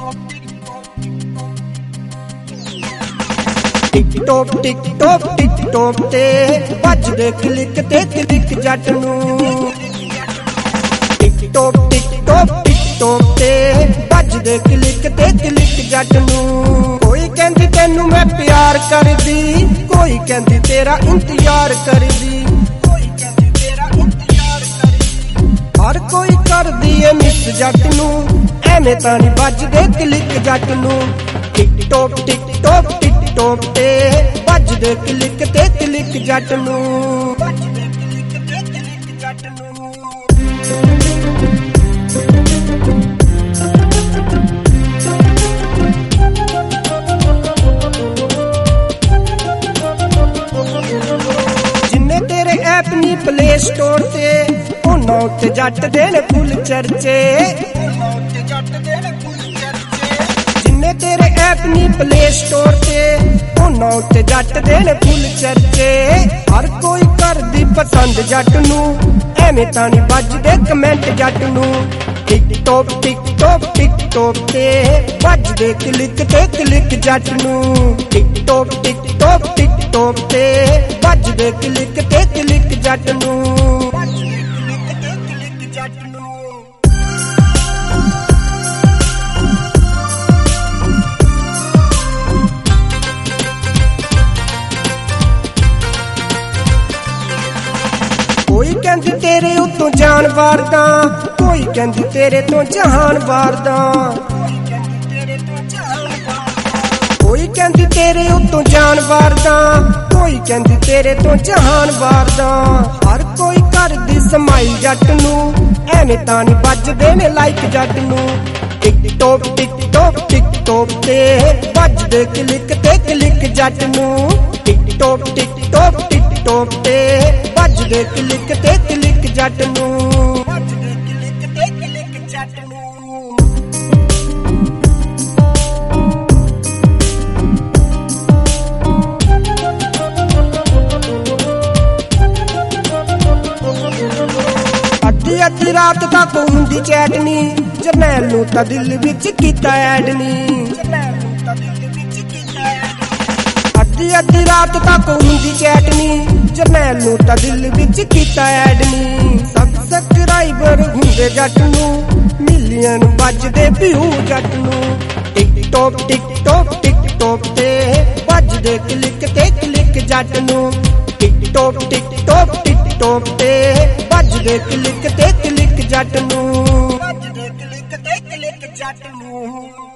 TikTok TikTok TikTok ते बजदे click ते click जट नूं। टिकटॉक टिकटॉक टिकटॉक ते बजदे क्लिक ते क्लिक जट नूं। कोई कहंदी तैनू मैं प्यार करदी, कोई कहंदी तेरा इंतजार करदी, हर कोई करदी है मिस जट नूं। एवें तां नहीं बजदे क्लिक जट नूं। टिकटॉक टिकटॉक टिकटॉक ते बजदे क्लिक ते क्लिक जट नूं। जिन्ने तेरे ऐप नी प्ले स्टोर ते उन्हां उत्ते जट दे ने फुल चर्चे। जिन्ने तेरे ऐप नी प्ले स्टोर ते उन्हां उत्ते जट दे ने फुल चर्चे। हर कोई करदी पसंद जट नूं। एवें तां नहीं बजदे कमेंट जट नूं। टिकटॉक टिकटॉक टिकटॉक ते बजदे क्लिक ते क्लिक जट नूं। टिकटॉक टिकटॉक टिकटॉक ते बजदे क्लिक ते क्लिक जट नूं। कोई कहंदी तेरे उत्तों जान वारदा, कोई कहंदी तेरे तो जहान वारदा। कोई कहंदी तेरे उत्तों जान वारदा, कोई कहंदी तेरे तो जहान वारदा। हर कोई करदी समाइल जट नूं। एवें तां नहीं बजदे ने लाइक जट नूं। टिकटॉक टिकटॉक टिकटॉक ते बजदे क्लिक ते क्लिक जट नूं। टिकटॉक टिकटॉक टिकटॉक ते बजदे क्लिक ते क्लिक जट नूं। अद्धी अद्धी रात तक हुंदी चैटनी, जरनैल नूं तां दिल विच कीता ऐड नी। अद्धी अद्धी रात तक हुंदी चैटनी, जरनैल नूं तां दिल विच कीता ऐड नी। सबसक्राइबर हुंदे जट नूं, मिलियन बजदे व्यू जट नूं। टिकटॉक टिकटॉक टिकटॉक ते बजदे क्लिक ते क्लिक जट नूं। टिकटॉक टिकटॉक टिकटॉक ते बजदे क्लिक ते क्लिक जट नूं।